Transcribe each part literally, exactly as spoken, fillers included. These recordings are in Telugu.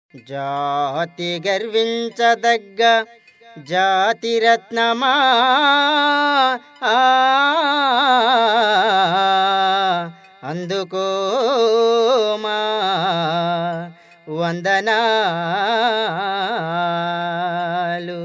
జాతి గర్వించదగ్గ జాతిరత్నమా ఆ, అందుకోమా వందనాలు.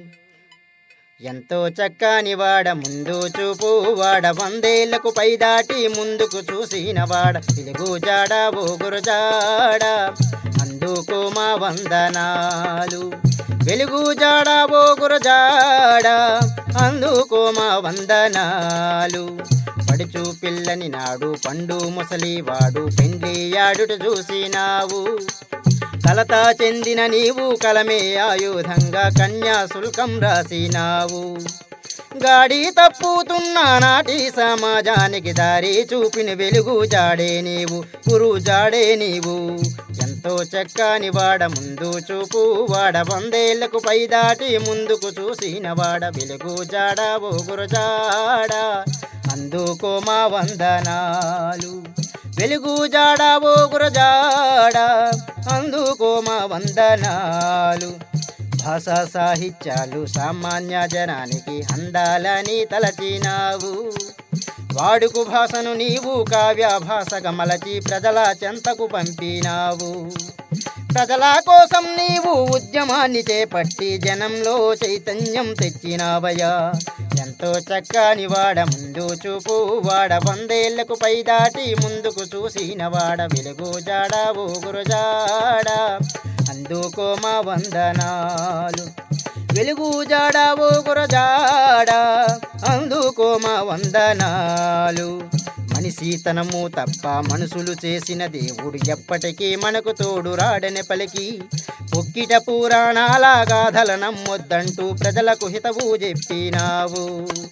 ఎంతో చక్కని వాడ ముందు చూపు వాడ వందేళ్లకు పైదాటి ముందుకు చూసిన వాడ తెలుగు జాడ ఓగురు జాడ అందుకు మా వందనాలు. వెలుగు జాడ ఓగురు జాడ అందుకు మా వందనాలు. పడుచు పిల్లని నాడు పండు ముసలి వాడు పెండ్లి ఆడుట చూసినావు. కలత చెందిన నీవు కలమే ఆయుధంగా కన్యా శుల్కం రాసినావు. గాడి తప్పుతున్న నాటి సమాజానికి దారి చూపిన వెలుగు జాడే నీవు, గురు జాడే నీవు. ఎంతో చక్కని వాడ ముందు చూపు వాడ వందేళ్లకు పైదాటి ముందుకు చూసిన వాడ వెలుగు జాడ ఓగురు జాడ అందుకో మా వందనాలు. వెలుగు జాడ ఓగురు జాడ అందుకో మా వందనాలు. భాషా సాహిత్యాలు సామాన్య జనానికి అందాలని తలచినావు. వాడుకు భాషను నీవు కావ్య భాషగా మలచి ప్రజల చెంతకు పంపినావు. ప్రజల కోసం నీవు ఉద్యమాన్ని చేపట్టి జనంలో చైతన్యం తెచ్చినావయ్యా. ఎంతో చక్కని వాడ ముందు చూపు వాడ వందేళ్లకు పైదాటి ముందుకు చూసిన వాడ వెలుగు జాడ ఓగురు జాడ అందుకో మా వందనాలు. వెలుగు జాడ ఓగురు జాడ అందుకో మా వందనాలు. మనిషి తనము తప్ప మనుషులు చేసిన దేవుడు ఎప్పటికీ మనకు తోడు రాడని పలికి ఒక్కిట పురాణాల గాథల నమ్మొద్దంటూ ప్రజలకు హితవు చెప్పినావు.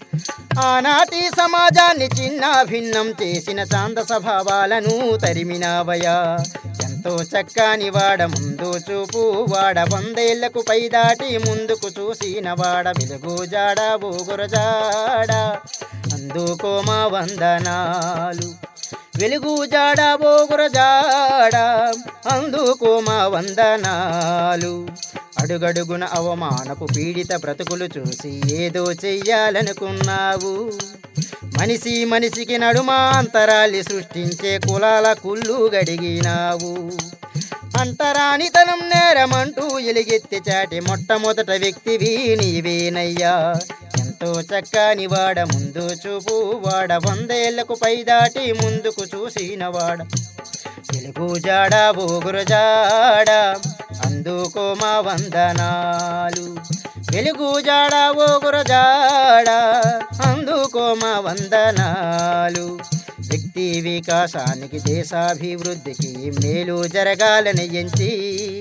ఆనాటి సమాజాన్ని చిన్న భిన్నం చేసిన శాంత స్వభావాలను తరిమినావయా. ఎంతో చక్కని వాడ ముందు చూపు వాడ వందేళ్లకు పైదాటి ముందుకు చూసిన వాడ వెలుగు జాడ ఓగురు జాడ అందుకో మా వందనాలు. వెలుగు జాడ ఓగురు జాడ అందుకో మా వందనాలు. అడుగడుగున అవమానపు పీడిత బ్రతుకులు చూసి ఏదో చెయ్యాలనుకున్నావు. మనిషి మనిషికి నడుమాంతరాల్ని సృష్టించే కులాల కుళ్ళు గడిగినావు. అంటరానితనం నేరమంటూ ఎలుగెత్తి చాటి మొట్టమొదట వ్యక్తివి నీవేనయ్యా. ఎంతో చక్కని వాడ ముందు చూపు వాడ వందేళ్లకు పైదాటి ముందుకు చూసిన వాడ వెలుగు జాడ ఓగురు జాడ అందుకో మా వందనాలు. వెలుగు జాడ ఓగురు జాడ అందుకో మా వందనాలు. వ్యక్తి వికాసానికి దేశాభివృద్ధికి మేలు జరగాలని ఎంచి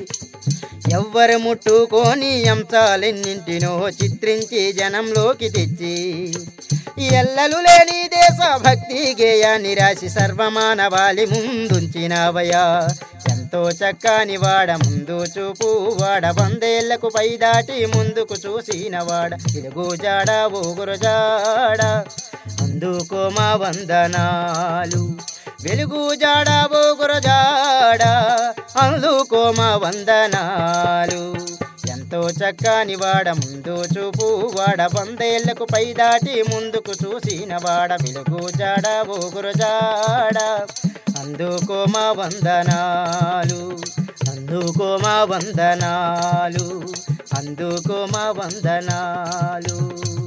ఎవ్వరు ముట్టుకోని అంశాలెన్నింటినో చిత్రించి జనంలోకి తెచ్చి ఎల్లలు లేని దేశభక్తి గేయాన్ని రాసి సర్వమానవాళి ముందుంచినావయా. ఎంతో చక్కని వాడ ముందు చూపు వాడ వందేళ్లకు పైదాటి ముందుకు చూసిన వాడ వెలుగు జాడ ఓగురు జాడ అందుకో మా వందనాలు. వెలుగు జాడ ఓగురు జాడ అందుకో మా వందనాలు. ఎంతో చక్కని వాడ ముందు చూపు వాడ వందేళ్లకు పైదాటి ముందుకు చూసిన వాడ వెలుగు జాడ ఓగురు జాడ అందుకో మా వందనాలు. అందుకో మా వందనాలు అందుకో మా వందనాలు.